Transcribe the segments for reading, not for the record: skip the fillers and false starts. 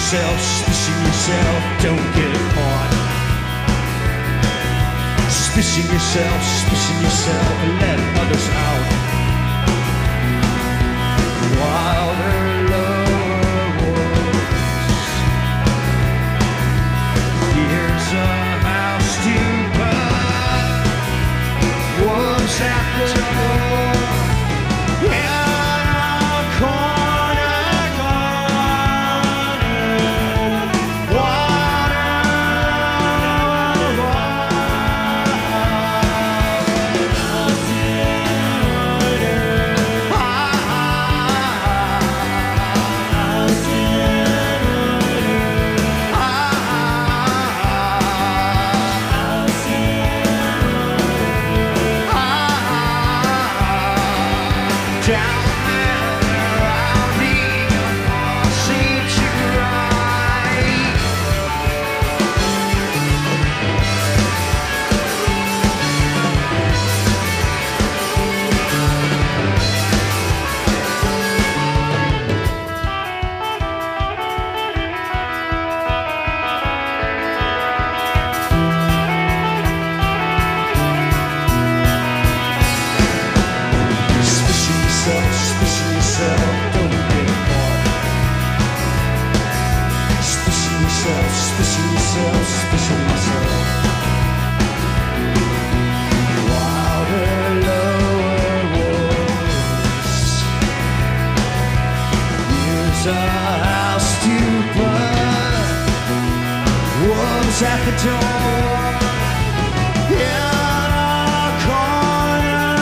suspicion yourself, don't get caught. Suspicion yourself, and let others out. Wilder lower woods. Here's a house to burn. Wolves at the door. At the door, in a corner,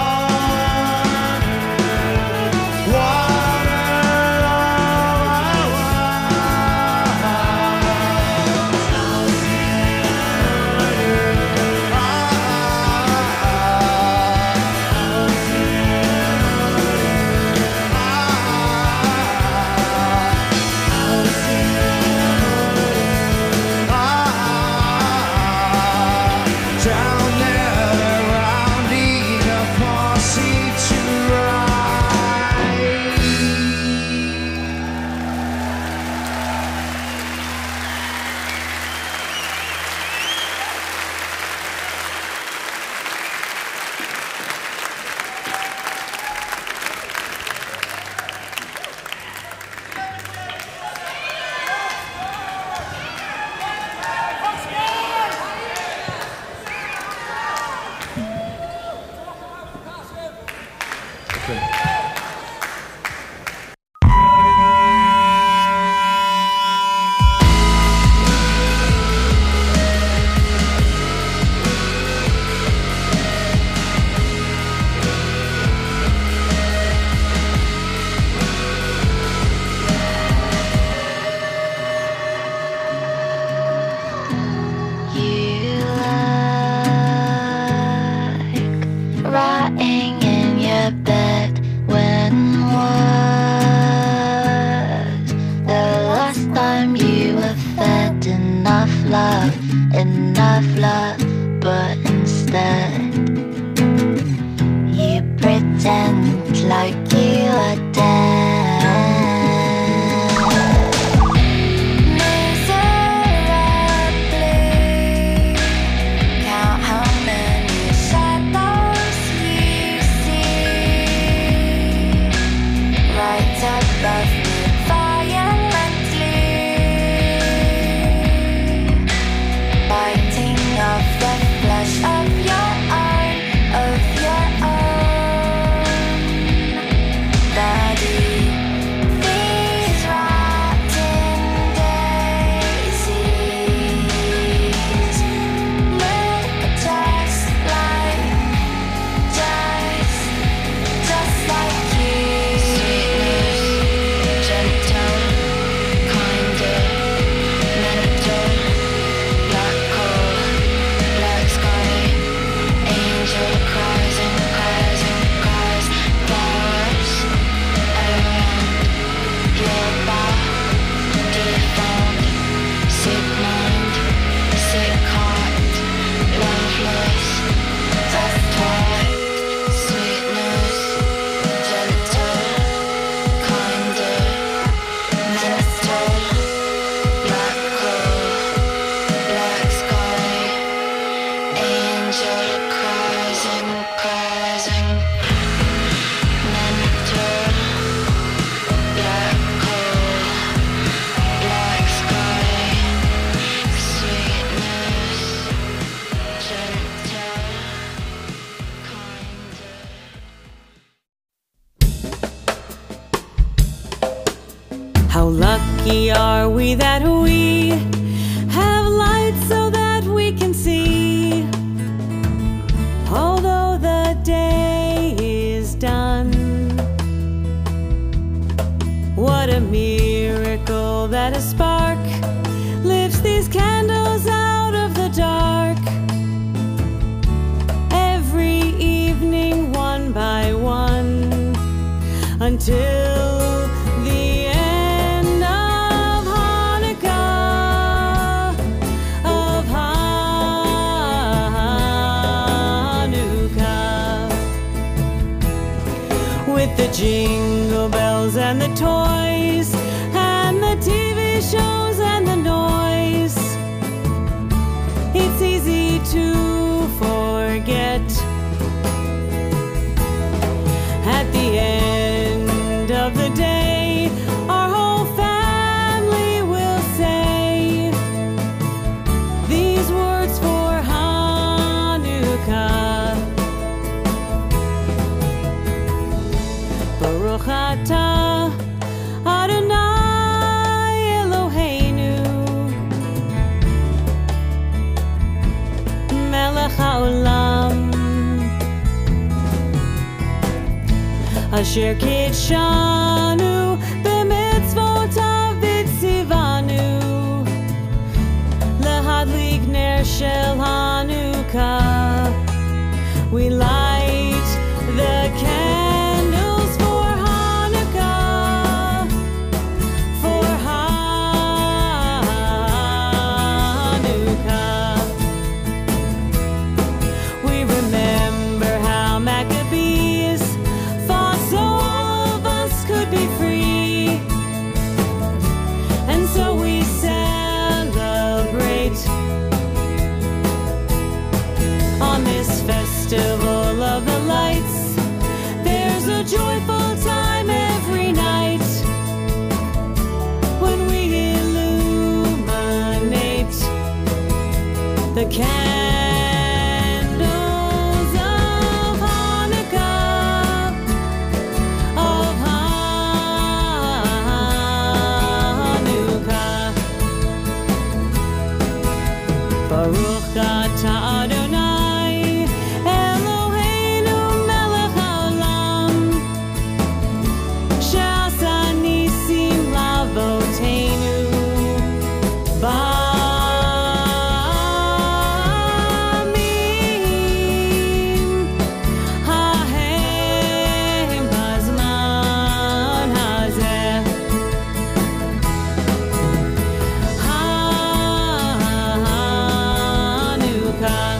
enough love, but instead you pretend like you are dead. Miserably count how many shadows you see right above me violently, biting off the flesh of your eyes. lucky are we that we have light so that we can see. Although the day is done, what a miracle that a spark lifts these candles out of the dark. Every evening, one by one, until the end of Hanukkah, of Hanukkah. With the jingle bells and the toys and the TV shows and the noise, it's easy to forget. At the end of the day, our whole family will say these words for Hanukkah. Baruch atah Adonai Eloheinu Melech haolam Asher kitshanu b'mitzvotav v'tzivanu lehadlik ner shel Hanukkah. We light the candles for Hanukkah, for Hanukkah. We remember how Maccabees fought so all of us could be free, and so we celebrate on this festival of the lights. There's a joyful time every night when we illuminate the candles of Hanukkah, of Hanukkah. Baruch atah Adonai Eloheinu melech haolam she'asa nisim la'avoteinu ba'amim hahem bazman hazeh. Hanukkah,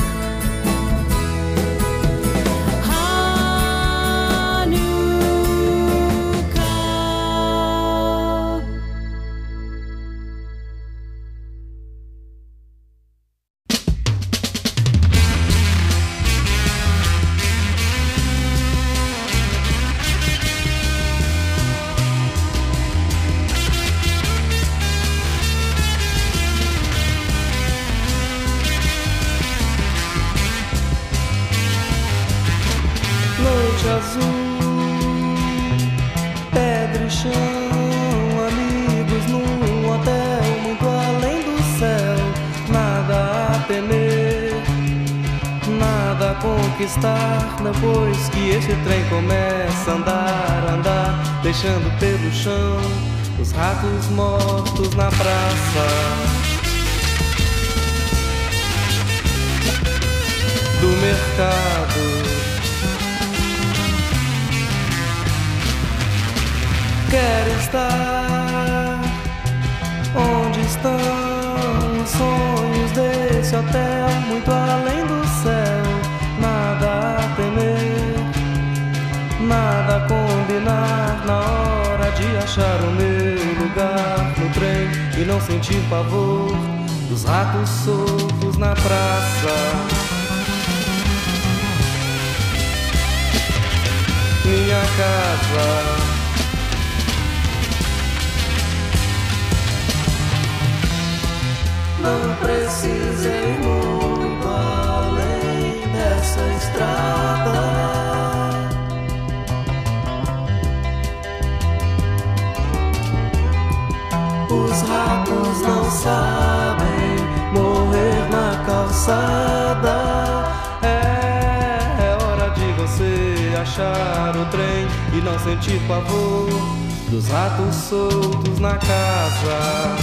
Hanukkah. Noite azul, pedra e chão, amigos num hotel muito além do céu. Nada a temer, nada a conquistar, depois que este trem começa a andar, deixando pelo chão os ratos mortos na praça. Do mercado, quero estar onde estão os sonhos desse hotel, muito além do céu. Nada a temer, nada a combinar, na hora de achar o meu lugar no trem e não sentir pavor dos ratos soltos na praça. Minha casa, não precisei muito além dessa estrada. Os ratos não sabem morrer na calçada. É hora de você achar o trem e não sentir pavor dos ratos soltos na casa.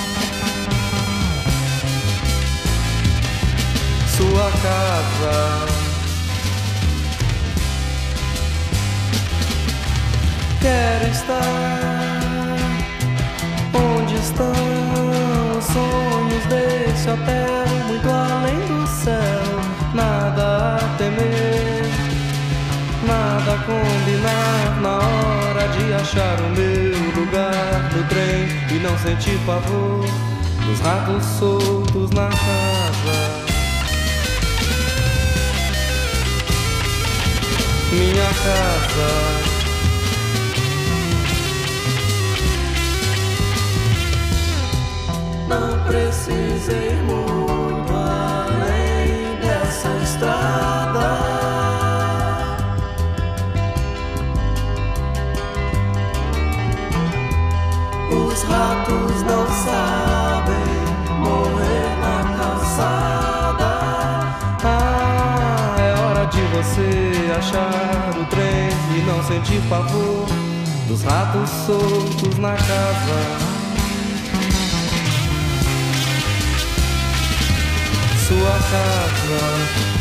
Sua casa. Quero estar onde estão os sonhos desse hotel, muito além do céu. Nada a temer, nada a combinar, na hora de achar o meu lugar no trem e não sentir pavor dos ratos soltos na casa. Minha casa. Não precisei muito além dessa estrada. Os ratos não sabem morrer na calçada. Ah, é hora de você achar o trem e não sentir pavor dos ratos soltos na casa. Sua casa.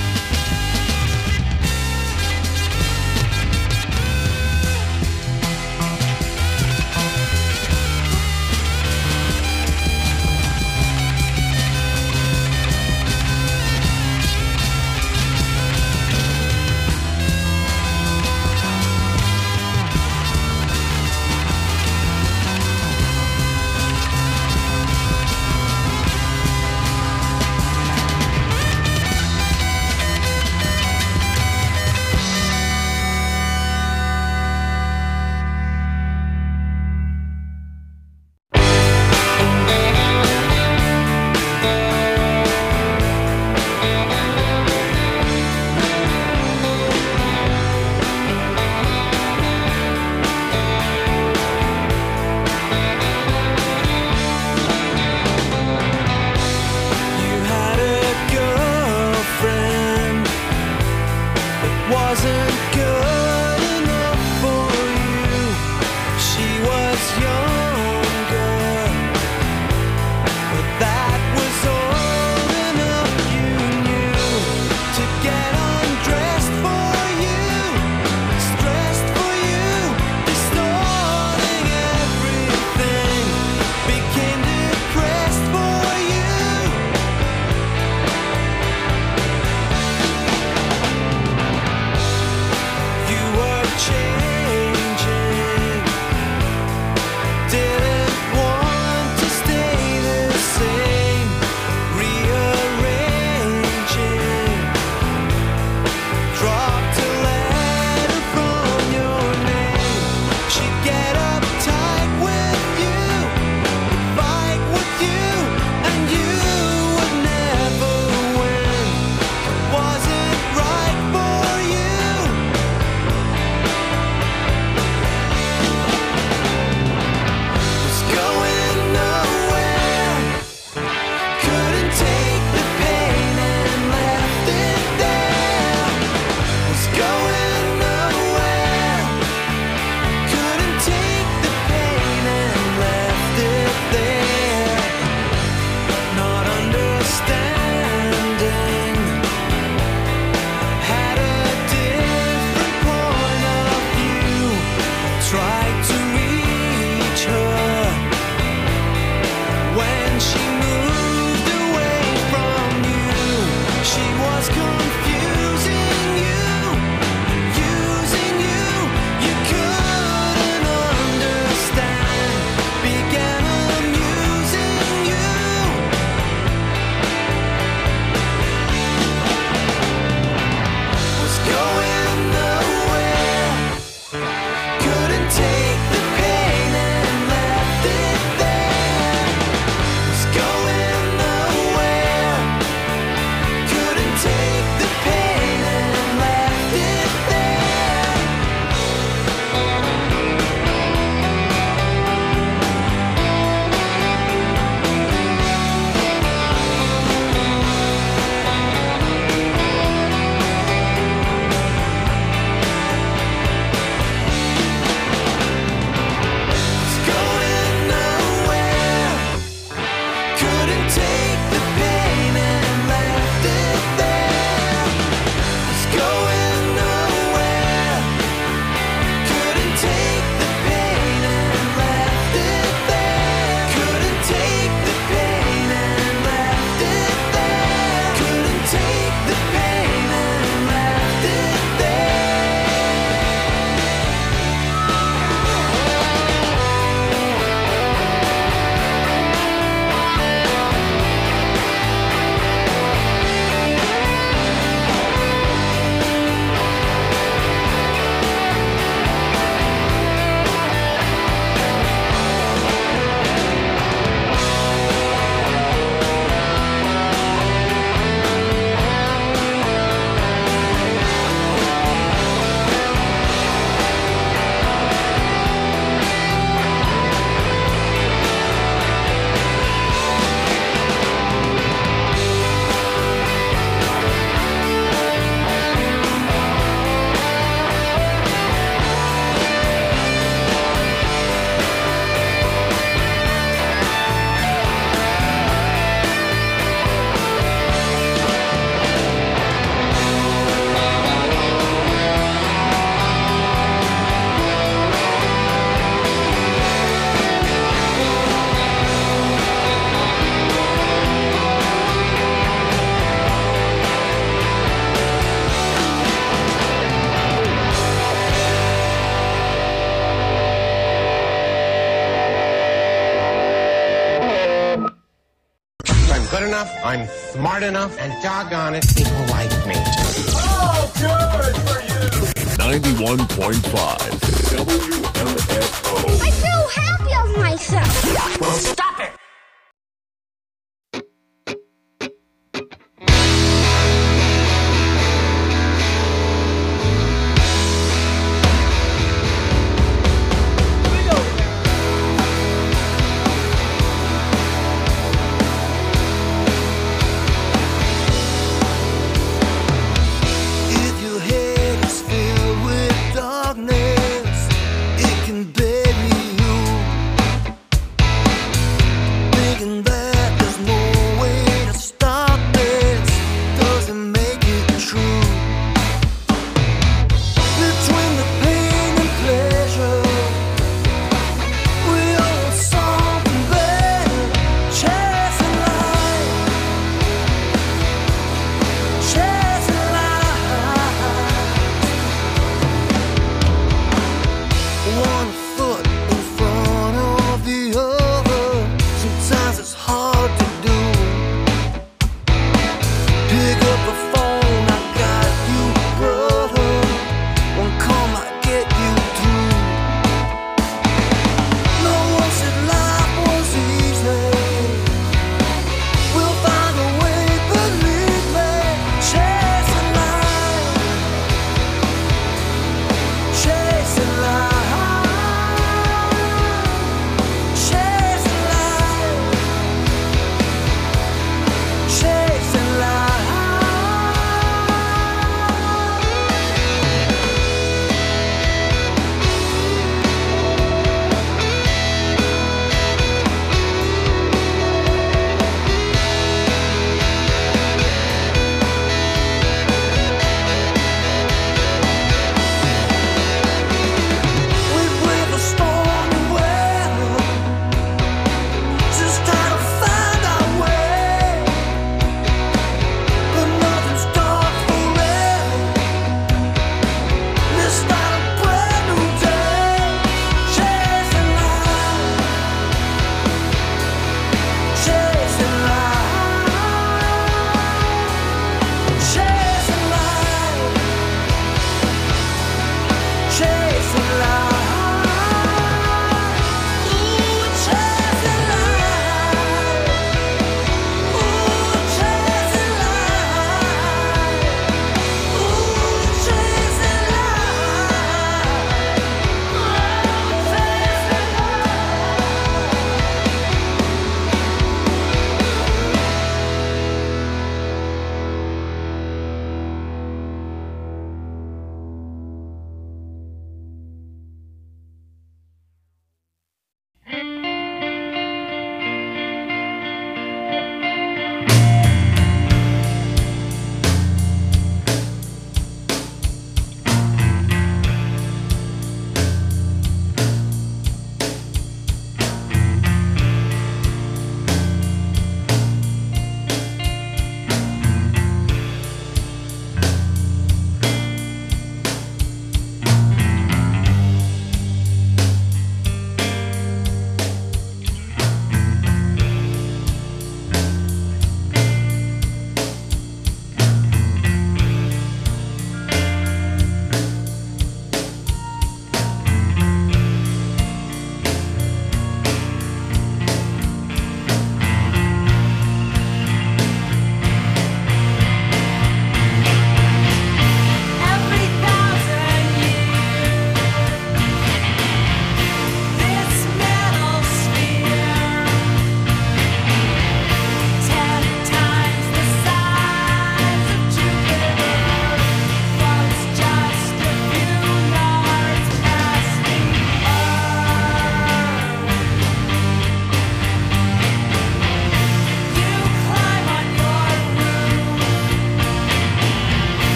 good enough, I'm smart enough, and doggone it, people like me. Oh, good for you! 91.5 WMFO. I feel happy of myself. Well, stop it!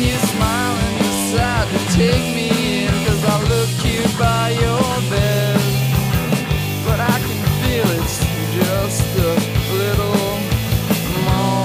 you smile and decide to take me in, 'cause I look cute by your bed, but I can feel it's just a little more.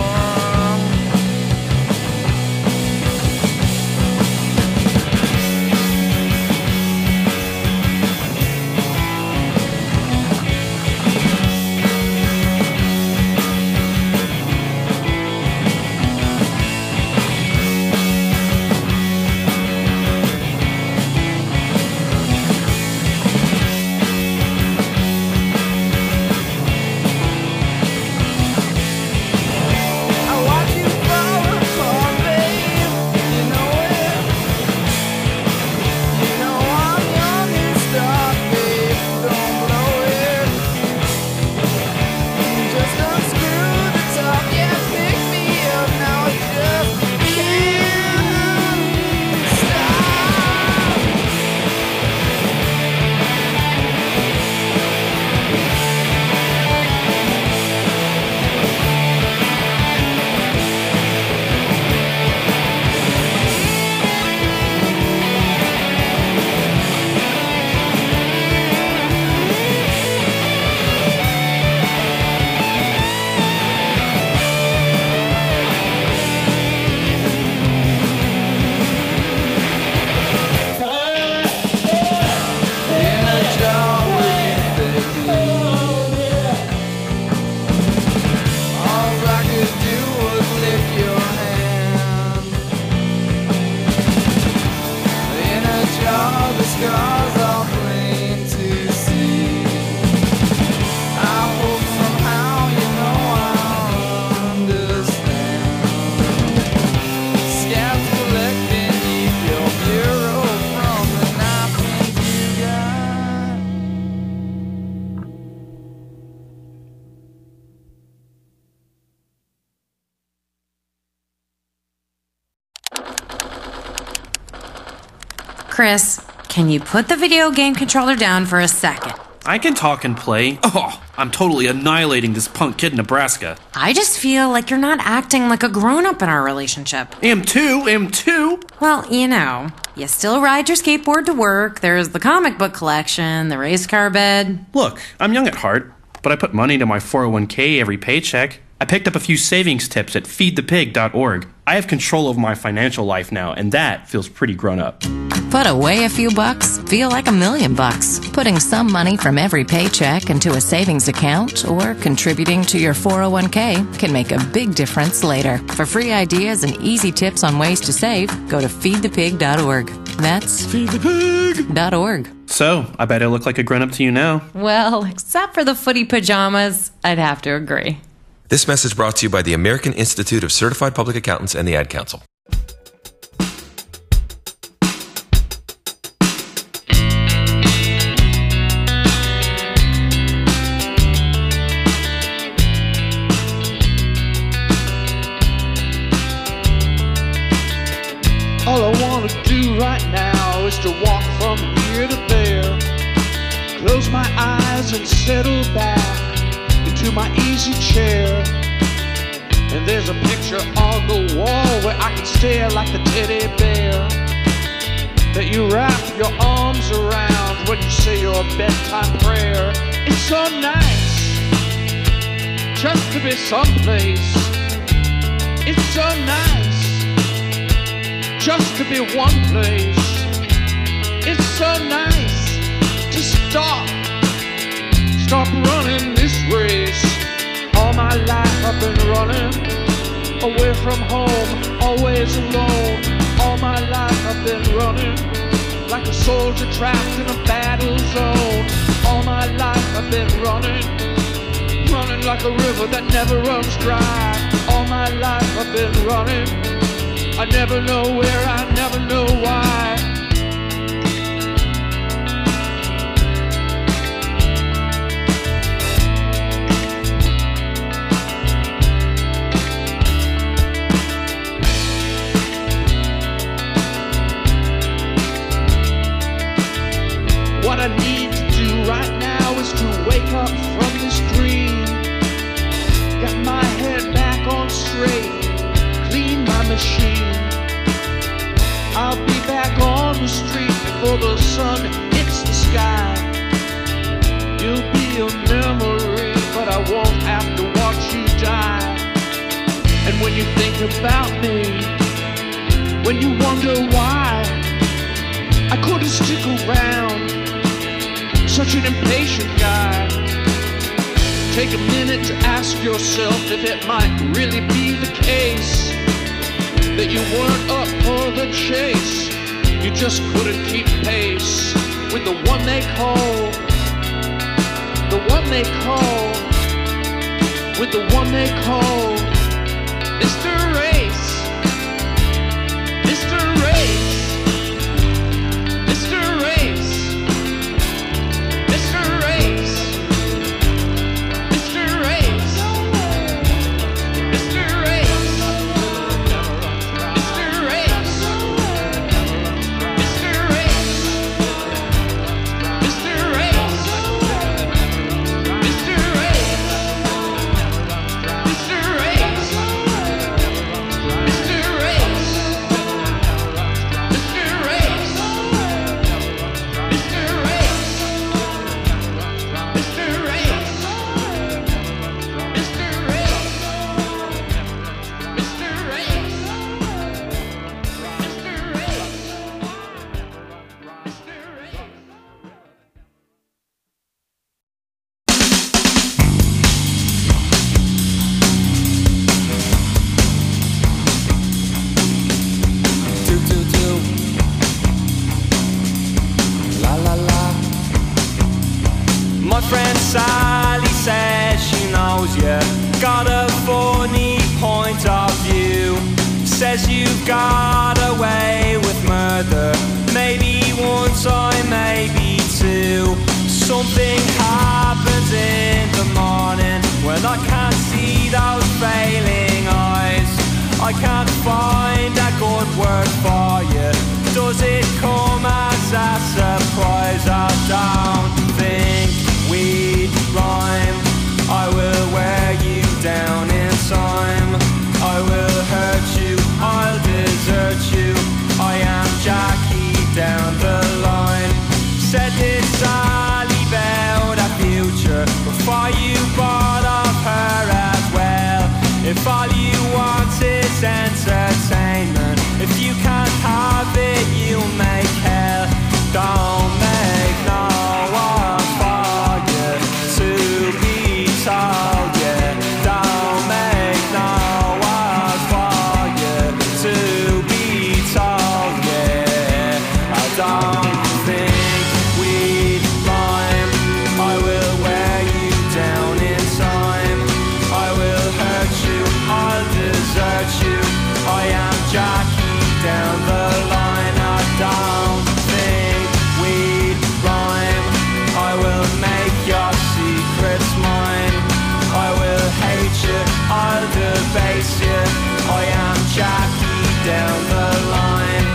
Chris, can you put the video game controller down for a second? I can talk and play. Oh, I'm totally annihilating this punk kid in Nebraska. I just feel like you're not acting like a grown-up in our relationship. Am too. Well, you still ride your skateboard to work, there's the comic book collection, the race car bed. Look, I'm young at heart, but I put money into my 401k every paycheck. I picked up a few savings tips at feedthepig.org. I have control over my financial life now, and that feels pretty grown up. Put away a few bucks, feel like $1 million. Putting some money from every paycheck into a savings account or contributing to your 401k can make a big difference later. For free ideas and easy tips on ways to save, go to feedthepig.org. That's feedthepig.org. So, I bet I look like a grown-up to you now. Well, except for the footy pajamas, I'd have to agree. This message brought to you by the American Institute of Certified Public Accountants and the Ad Council. All I want to do right now is to walk from here to there, close my eyes and settle back into my easy chair. And there's a picture on the wall where I can stare like a teddy bear that you wrap your arms around when you say your bedtime prayer. It's so nice just to be someplace. It's so nice just to be one place. It's so nice to stop running this race. All my life I've been running away from home, always alone. All my life I've been running like a soldier trapped in a battle zone. All my life I've been running like a river that never runs dry. All my life I've been running, I never know where, I never know why. What I need to do right now is to wake up from this dream, get my head back on straight, clean my machine, I'll be back on the street before the sun hits the sky. You'll be a memory, but I won't have to watch you die. And when you think about me, when you wonder why I couldn't stick around, such an impatient guy, take a minute to ask yourself if it might really be the case that you weren't up for the chase. You just couldn't keep pace with the one they call, with the one they call Mr. Race, Mr. Race, Mr. Race, Mr. Race, Mr. Race, Mr. Race, Mr. Race, Mr. Race, Mr. Race, Mr. Race. My friend Sally says she knows you got a funny point of view. Says you've got away with murder, maybe one time, maybe two. Something happens in the morning when I can't see those failing eyes. I can't find a good word for you. Does it come as a surprise? I don't think we'd rhyme. I will wear you down in time. I will hurt you, I'll desert you. I am Jackie down the line. Said this Sally about a future before you bought off her as well. If all you want is entertainment, if you can't have it, you'll make hell. Don't make no one for you to be told, yeah. Don't make no one for you to be told, yeah. I don't think we'd rhyme. I will wear you down in time. I will hurt you, I'll desert you. I am Jackie down the line. I don't think we'd rhyme. I will make your secrets mine. I will hate you, I'll debase you. I am Jackie down the line.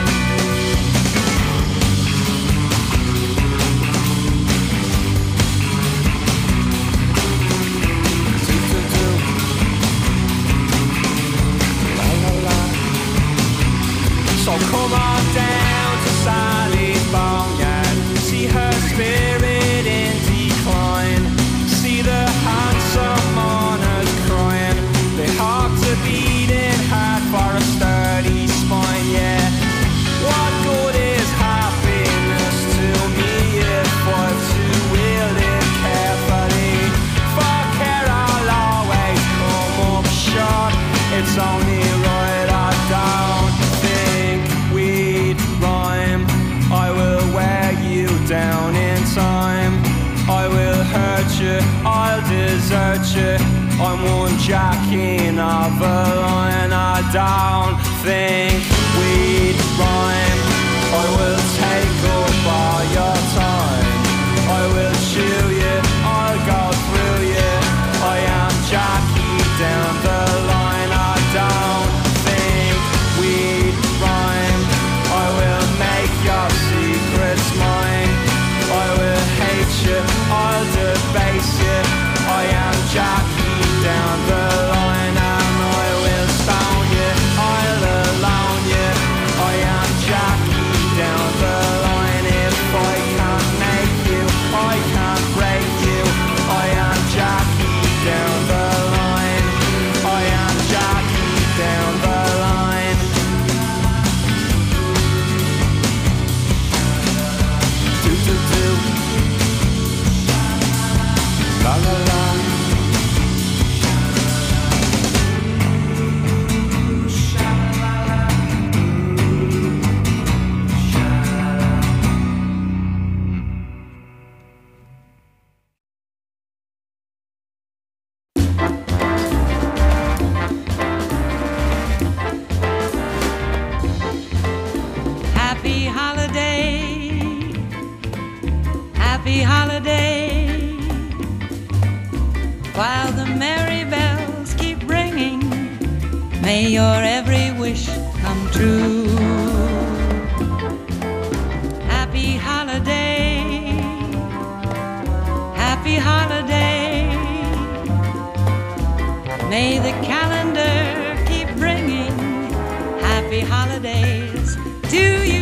So come on down to Sally's boneyard. See her spirit in decline. See the handsome mourners crying. They hope to beating hard for a sturdy spine, yeah. What good is happiness to me if I'm to wield it carefully? For care I'll always come up short. It's only right I don't think we'd rhyme. I will wear you down in time. I will hurt you, I'll desert you. I'm one Jackie of a line. I don't think we'd rhyme. I will take up all your time. I will chew you, I'll go through you. I am Jackie down the line. I don't think we'd rhyme. I will make your secrets mine. I will hate you, I'll debase you. I am Jackie down the line. And I will stone you, I'll alone you. I am Jackie. Happy holidays to you.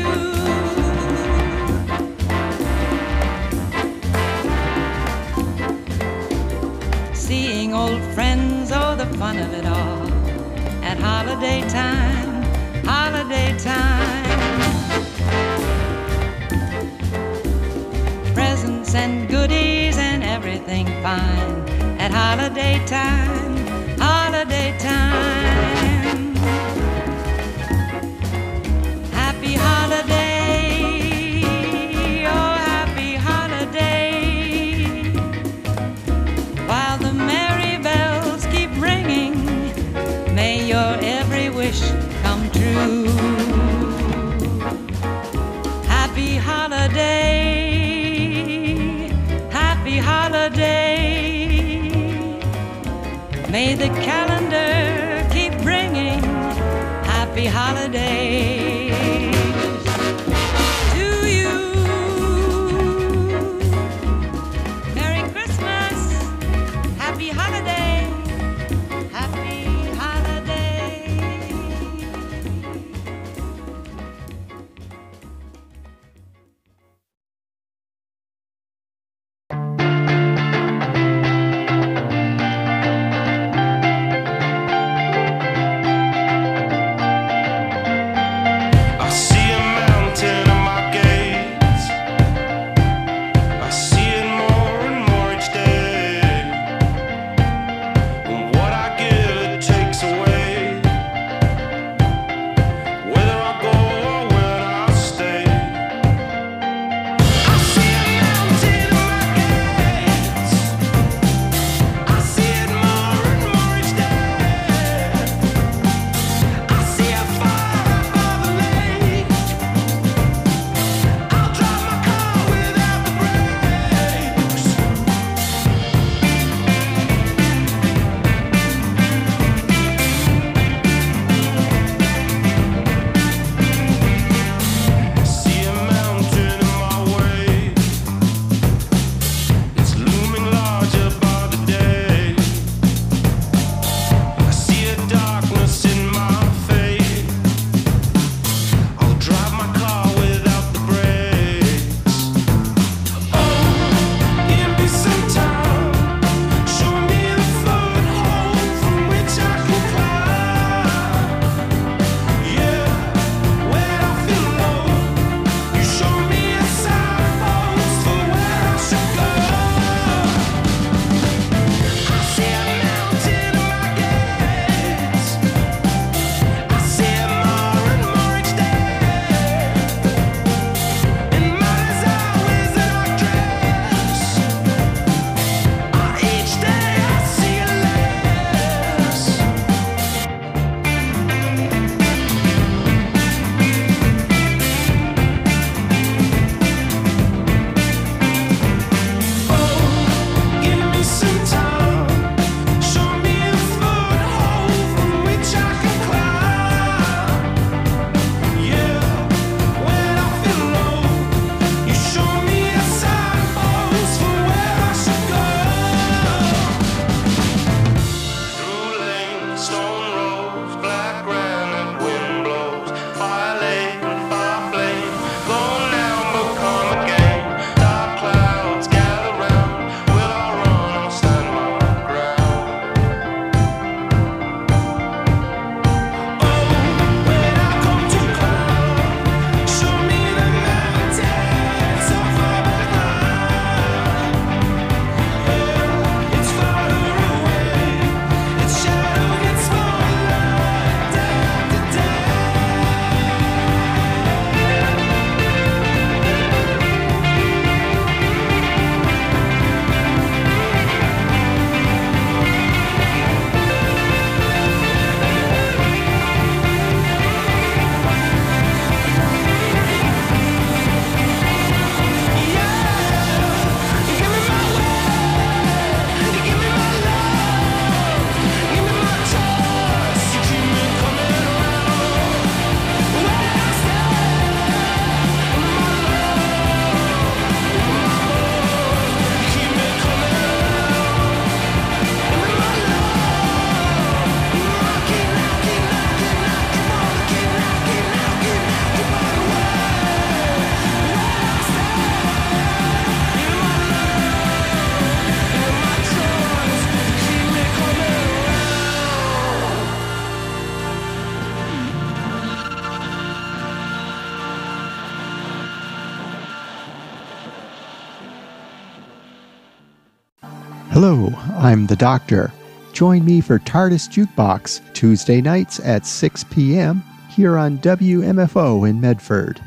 Seeing old friends, oh, the fun of it all. At holiday time, holiday time. Presents and goodies and everything fine. At holiday time, holiday time. Happy holiday, oh happy holiday. While the merry bells keep ringing, may your every wish come true. Happy holiday, happy holiday. May the calendar keep bringing happy holidays to you. Merry Christmas, happy holiday, happy holiday. Hello, I'm the Doctor. Join me for TARDIS Jukebox Tuesday nights at 6 p.m. here on WMFO in Medford.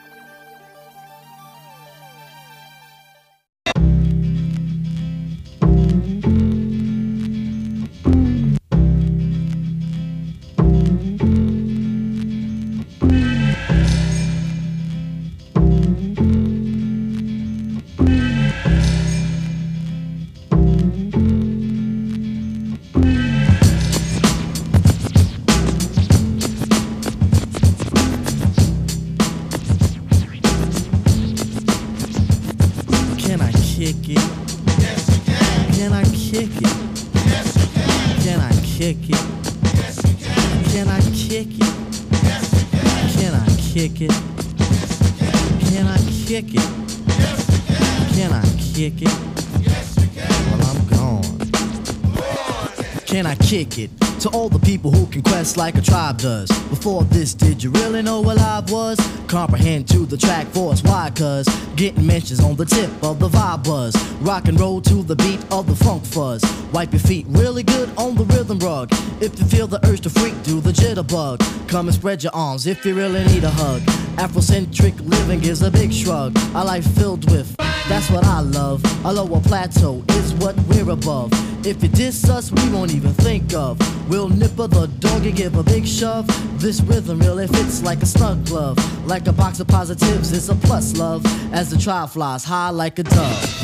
To all the people who can quest like a tribe does. Before this, did you really know what live was? Comprehend to the track force, why? Cause getting mentions on the tip of the vibe buzz. Rock and roll to the beat of the funk fuzz. Wipe your feet really good on the rhythm rug. If you feel the urge to freak, do the jitterbug. Come and spread your arms if you really need a hug. Afrocentric living is a big shrug. A life filled with, that's what I love. A lower plateau is what we're above. If you diss us, we won't even think of. We'll nipper the dog and give a big shove. This rhythm really fits like a snug glove. Like a box of positives, it's a plus love. As the tribe flies high like a dove.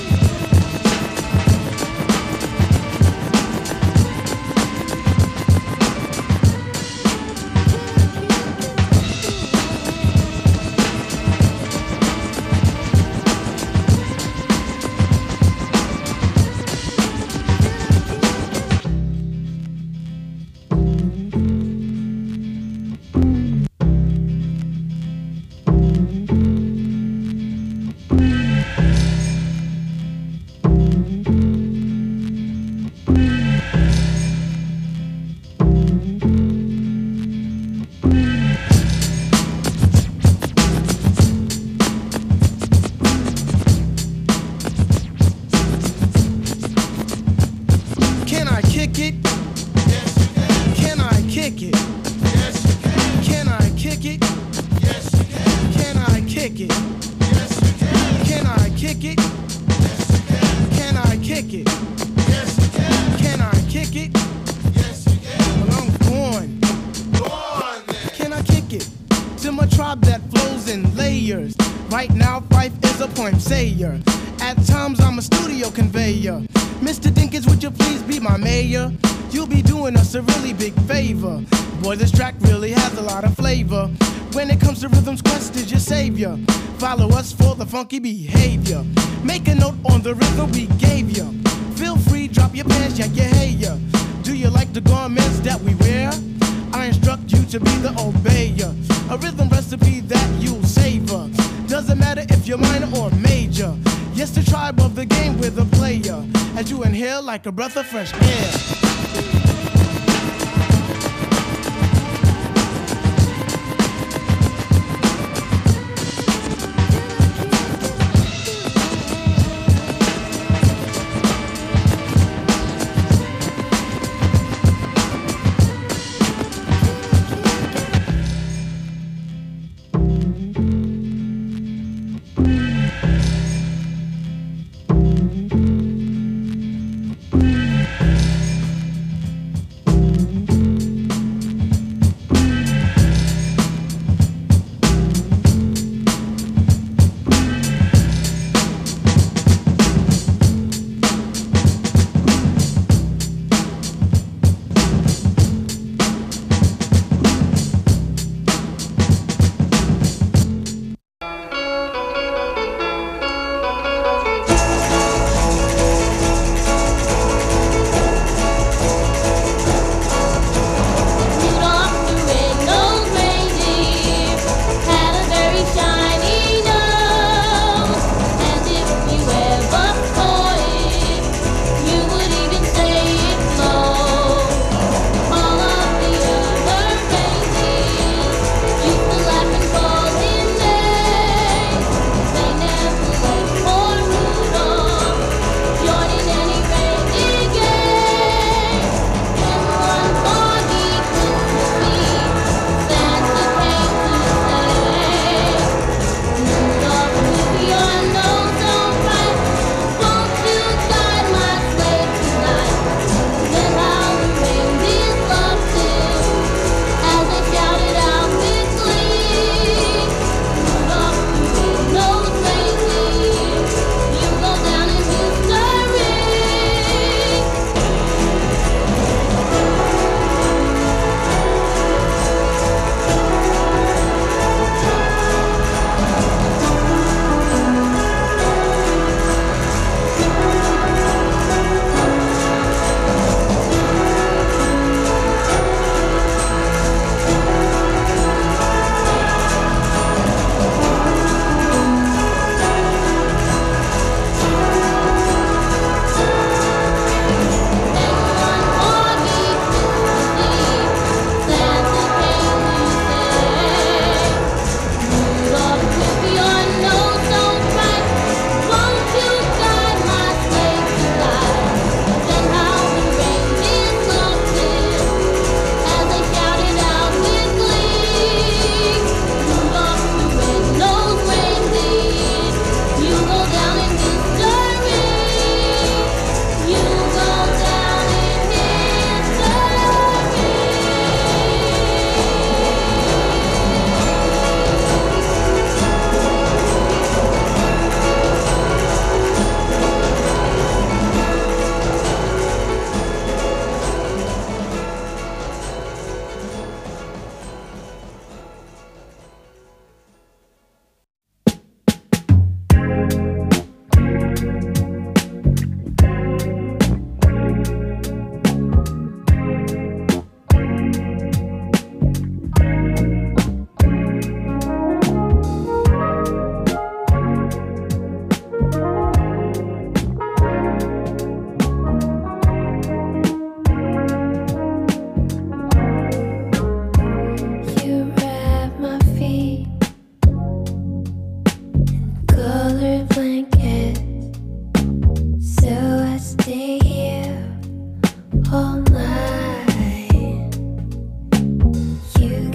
Follow us for the funky behavior. Make a note on the rhythm we gave ya. Feel free, drop your pants, yak your hair. Do you like the garments that we wear? I instruct you to be the obeyer. A rhythm recipe that you'll savor. Doesn't matter if you're minor or major. Yes, the tribe of the game with a player. As you inhale like a breath of fresh air.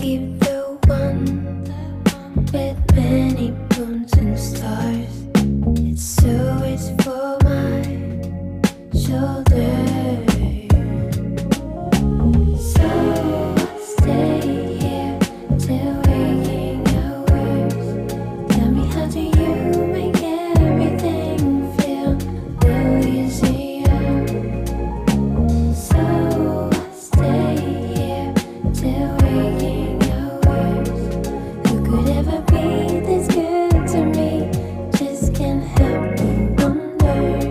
keep the one with many moons and stars. It's for my shoulder. So I'll stay here till waking hours. Tell me, how do you make everything feel a little easier? So I'll stay here till waking hours. Who could ever be this good to me? Just can't help but wonder.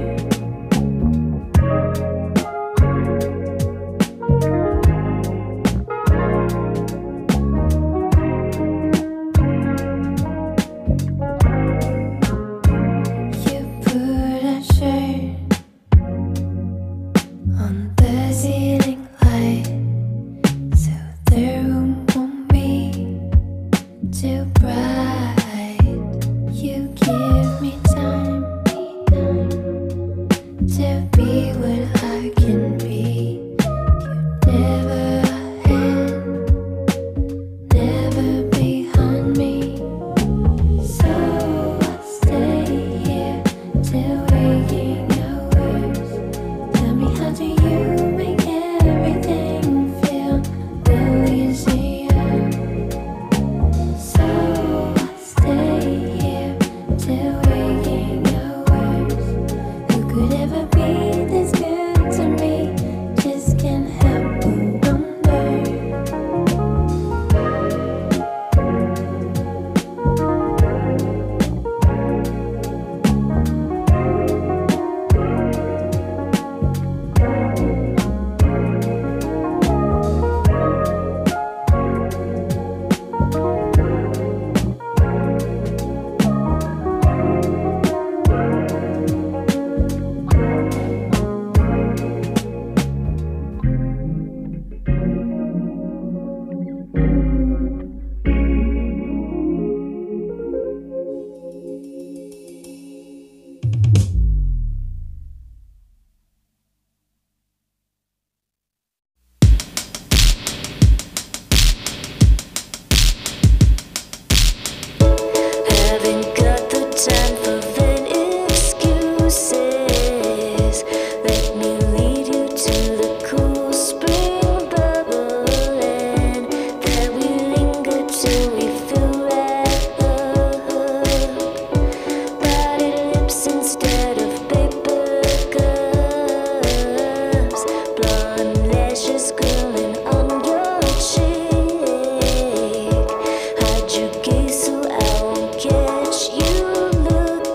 You put a shirt on the ceiling light, so the room won't be too bright. You give me time to be what I can be. You never ahead, never behind me. So I'll stay here till waking hours. Tell me, how do you make everything feel a little easier? So I'll stay here till waking hours. Who could ever be this good to me? Just can't help but wonder. Haven't got the time for vain excuses. Let me lead you to the cool spring bubble, and that we linger till we feel right up. Parted lips instead of paper cups, blonde lashes curling on your cheek. Hide your gaze so I won't catch you looking.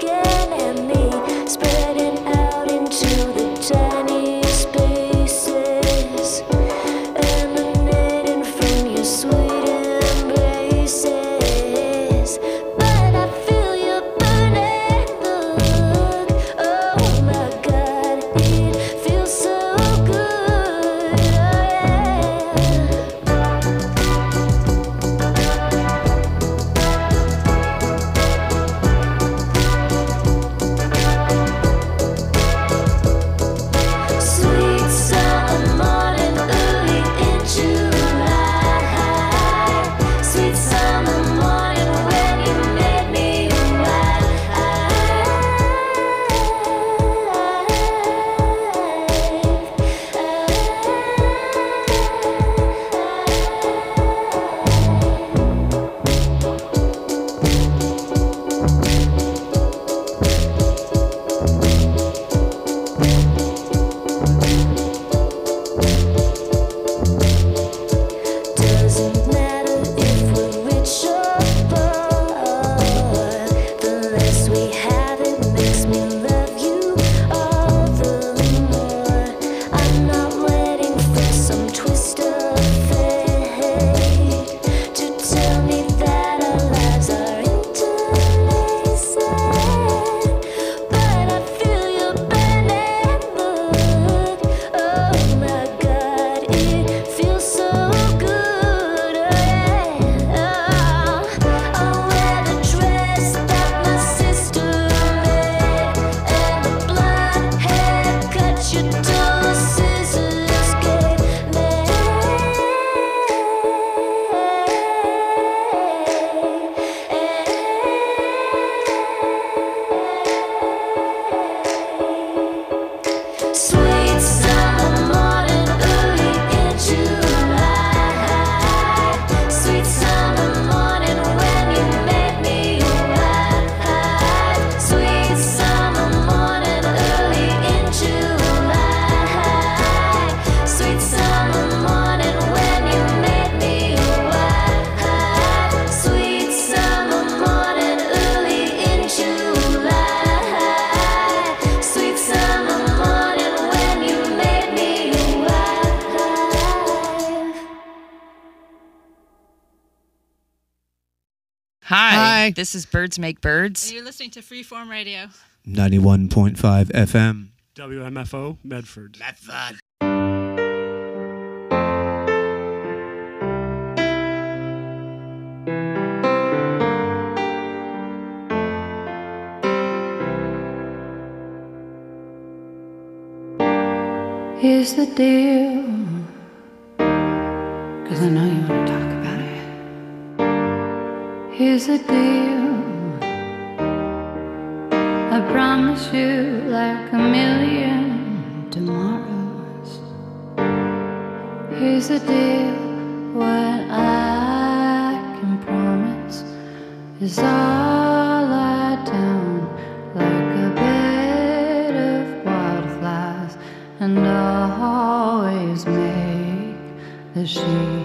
Hi. This is Birds Make Birds. And you're listening to Freeform Radio. 91.5 FM. WMFO, Medford. Medford. Here's the deal, 'cause I know you want to talk about it. Here's the deal, I promise you like a million tomorrows. Here's the deal, what I can promise is all lie down like a bed of wildflowers and always make the sheet